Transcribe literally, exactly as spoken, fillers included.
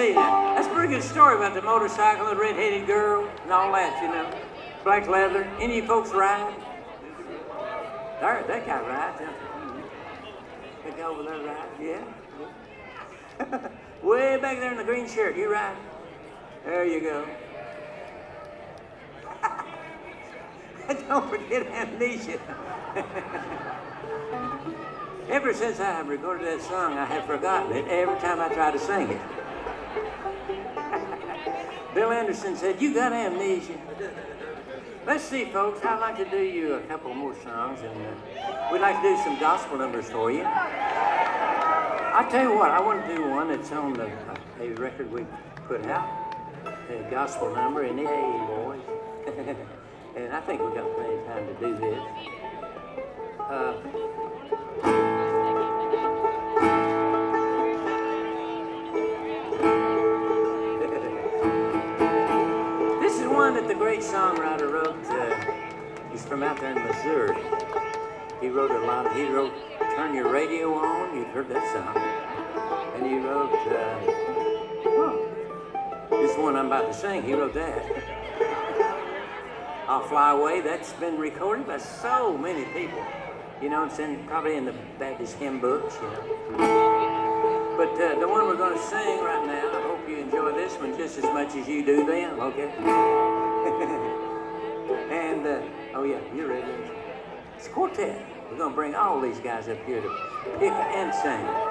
see, now, that's a pretty good story about the motorcycle, the red-headed girl, and all that, you know. Black leather. Any of you folks ride? There, that guy rides. That guy over there rides, yeah. Way back there in the green shirt, you ride? There you go. Don't forget amnesia. Ever since I have recorded that song, I have forgotten it every time I try to sing it. Bill Anderson said, "You got amnesia." Let's see, folks. I'd like to do you a couple more songs, and uh, we'd like to do some gospel numbers for you. I tell you what, I want to do one that's on the uh, a record we put out, a gospel number, and hey, boys. And I think we've got plenty of time to do this. Uh, this is one that the great songwriter wrote. Uh, he's from out there in Missouri. He wrote a lot of, he wrote Turn Your Radio On, you've heard that song. And he wrote, uh, oh, this one I'm about to sing, he wrote that. I'll Fly Away, that's been recorded by so many people. You know, it's in, probably in the Baptist hymn books, you know. But uh, the one we're going to sing right now, I hope you enjoy this one just as much as you do them, okay? And, uh, oh yeah, you're ready. It's a quartet. We're going to bring all these guys up here to pick and sing.